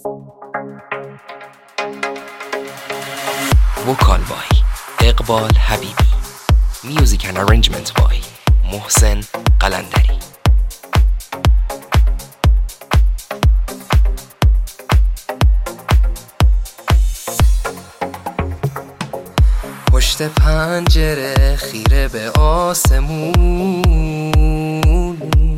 وکال بای اقبال حبیبی. میوزیک اند ارنجمنت بای محسن قلندری. پشت پنجره خیره به آسمون،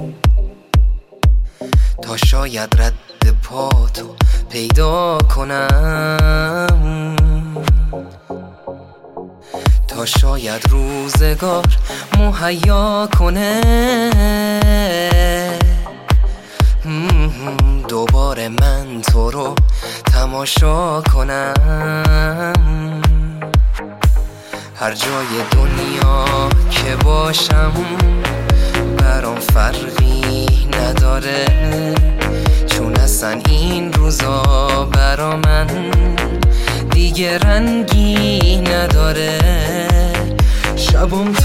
تا شاید رد پاتو پیدا کنم، تا شاید روزگار مهیا کنه دوباره من تو رو تماشا کنم. هر جای دنیا که باشم برام فرقی نداره، چون اصلا این روزا برا من دیگه رنگی نداره. شبم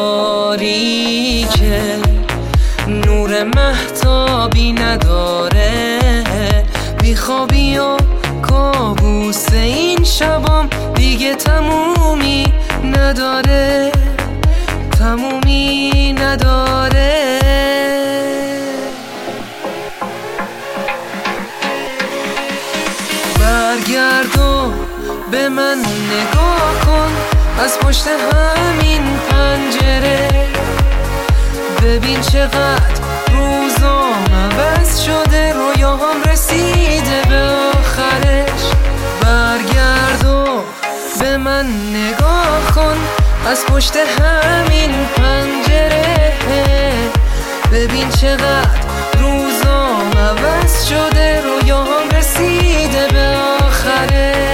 تاریکه، نور مهتابی نداره، بیخوابی و کابوس این شبم دیگه تمومی نداره، تمومی نداره. برگرد و به من نگاه کن از پشت همین پنجره، ببین چقدر روزام عوض شده، رویاهام رسیده به آخرش. برگرد و به من نگاه کن از پشت همین پنجره، ببین چقدر روزام عوض شده، رویاهام رسیده به آخرش.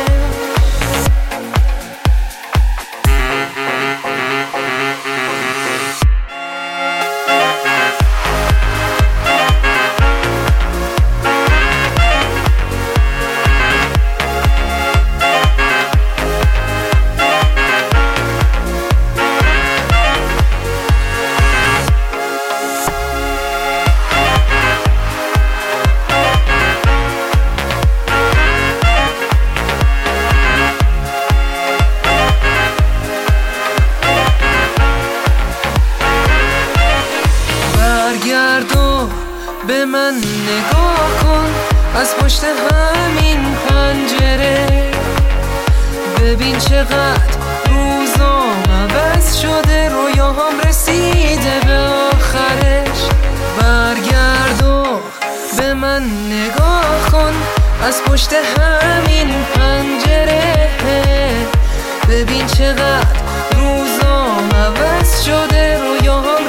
برگرد و به من نگاه کن از پشت همین پنجره، ببین چقدر روزام عوض شده، رویاهام رسیده به آخرش. برگرد و به من نگاه کن از پشت همین پنجره، ببین چقدر روزام عوض شده، رویاهام